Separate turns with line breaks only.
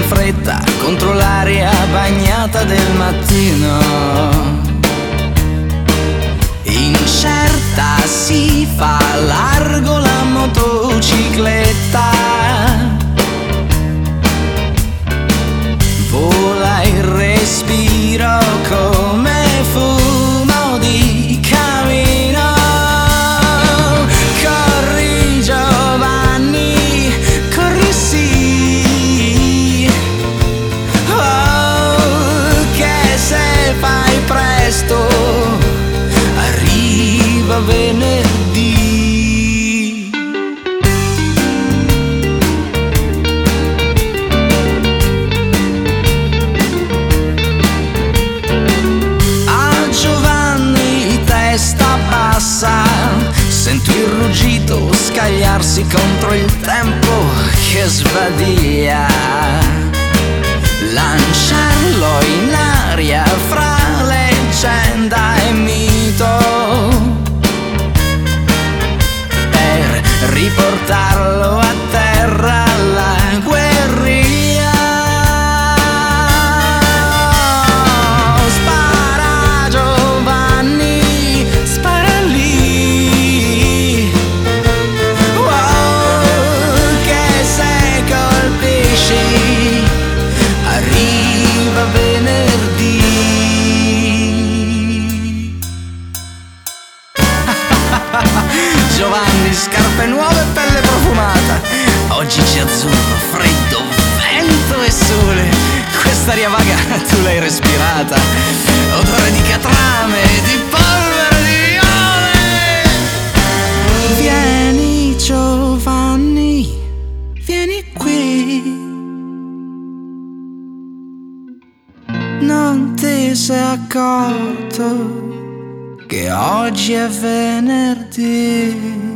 fretta contro l'aria bagnata del mattino. Incerta si fa largo la motocicletta, vola il respiro come fumo di camino. Corri Giovanni, corri sì, oh, che se fai presto arriva venerdì. A Giovanni testa bassa, sento il ruggito scagliarsi contro il tempo che svadia. Lanciarlo in aria fra leggenda e mito, per riportarlo a terra alla guerriglia. Spara Giovanni, spara lì, wow, che se colpisci arriva venerdì. Giovanni, scarpe nuove e pelle profumata. Oggi c'è azzurro, freddo, vento e sole. Quest'aria vaga tu l'hai respirata. Odore di catrame, di polvere, di viole. Vieni Giovanni, vieni qui. Non ti sei accorto che oggi è venerdì?